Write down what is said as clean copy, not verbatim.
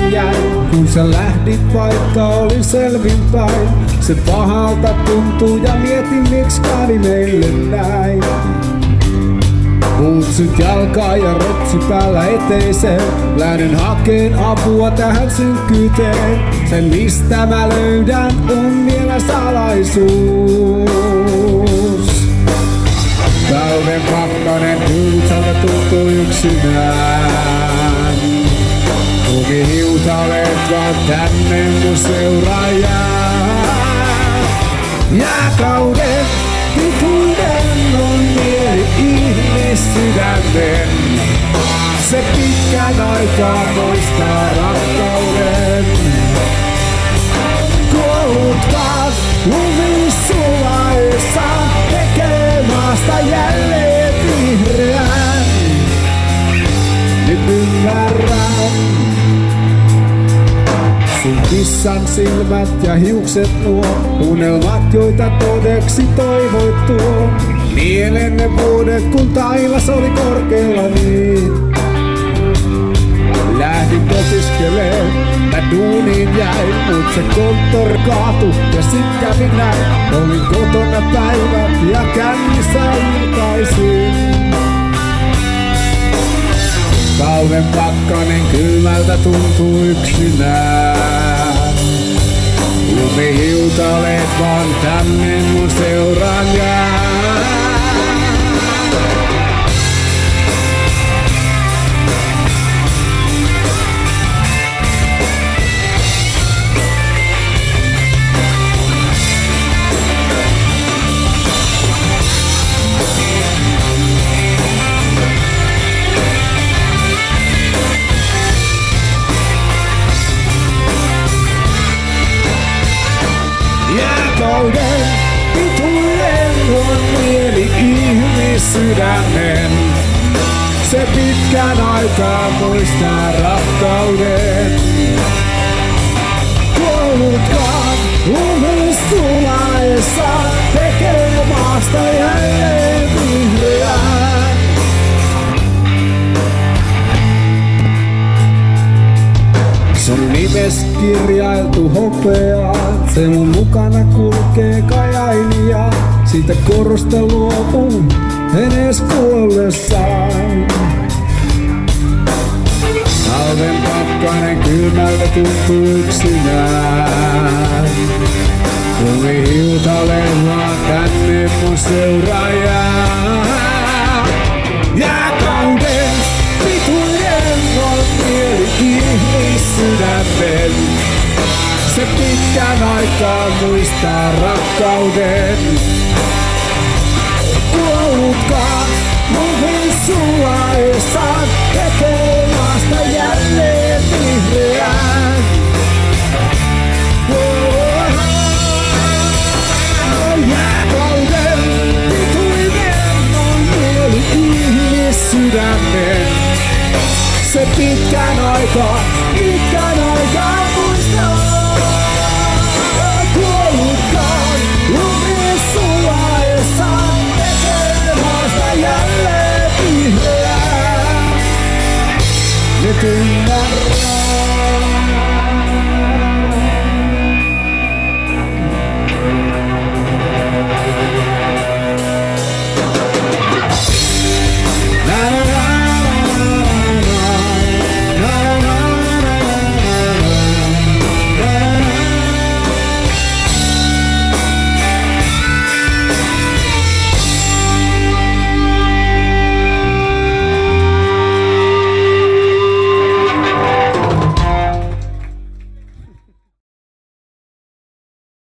duuniin jäin. Kun sä lähdit, vaikka olin selvinpäin. Se pahalta tuntuu ja mietin, miksi kävi meille näin. Puutsyt jalkaa ja rotsi päällä eteiseen. Lähden hakeen apua tähän synkkyyteen. Sen mistä mä löydän on vielä salaisuus. Talven pakkanen huutalta tuntuu yksinään. Tukihiutalet vaan tänne mun seuraajaan. Jääkauden pituuden on mieli ihmissydämen. Se pitkän aikaa muistaa rakkauden. Kuollutkaan lumisulaessa tekee maasta jälleen vihreän. Nyt ymmärrän sun kissan silmät ja hiukset nuo, unelmat joita todeksi toivoit tuo. Mielen ne vuodet kun taivas oli korkealla niin. Lähdin opiskeleen, mä duuniin jäin, mut se konttor kaatu ja sit kävi näin. Olin kotona päivät ja kännissä iltaisin. Talven pakkanen kylmältä tuntuu yksinään. Lumihiutalet vaan tänne mun seuraan jää. Jääkauden pituinen on mieli ihmissydämen. Se pitkän aikaa muistaa rakkauden. Kuollutkaan lumissulaessa tekee maasta jälleen vihreää. Sun nimes kirjailtu hopeaan, se mun mukana kulkee Kajainia. Siitä korosta luopun edes kuollessaan. Talven pakkanen kylmältä tuntuu yksinään. Lumihiutalet vaan tänne mun seuraajaan. Jääkauden pituinen on mieli ihmissydämen. Se pitkän aikaa muistaa rakkauden. Kuollutkaan lumisulaessa tekee maasta jälleen vihreää. Jääkauden pituinen on mieli ihmissydämen. Se pitkän aikaa muistaa. Kuollutkaan lumisulaessa tekee maasta jälleen vihreää. Nyt